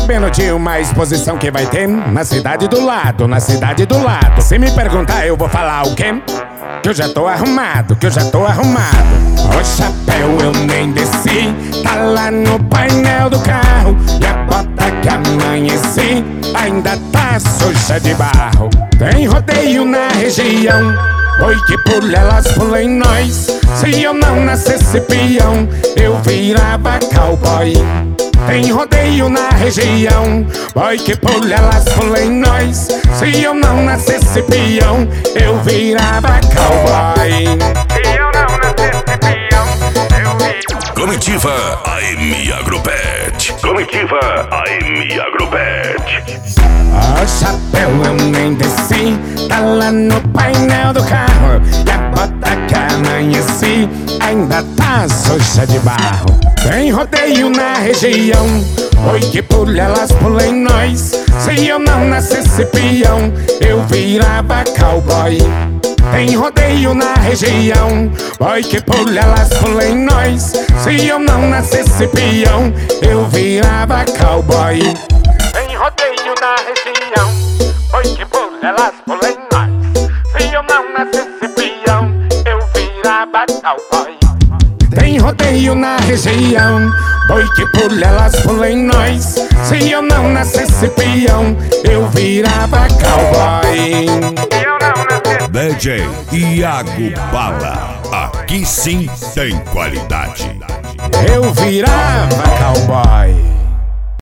sabendo de uma exposição que vai ter na cidade do lado, na cidade do lado. Se me perguntar eu vou falar o quê? Que eu já tô arrumado, que eu já tô arrumado. O chapéu eu nem desci, tá lá no painel do carro. E a bota que amanheci ainda tá suja de barro. Tem rodeio na região, oi que pula elas pula em nós. Se eu não nascesse peão, eu virava cowboy. Tem rodeio na região, boy que pula elas pula em nós. Se eu não nascesse peão, eu virava cowboy. Se eu não nascesse peão, eu virava... Comitiva AM Agropet. Comitiva AM Agropet. O chapéu eu nem desci, tá lá no painel do carro. E a bota que amanheci ainda tá suja de barro. Tem rodeio na região, oi que pula elas pula em nós. Se eu não nascesse peão, eu virava cowboy. Tem rodeio na região, oi que pula elas pula em nós. Se eu não nascesse peão, eu virava cowboy. Tem rodeio na região, oi que pula elas pula em nós. Se eu não nascesse peão, eu virava cowboy. Tem rodeio na região, oi que pula elas pula em nós. Se eu não nascesse peão, eu virava cowboy. DJ Iago Bala, aqui sim tem qualidade. Eu virava cowboy.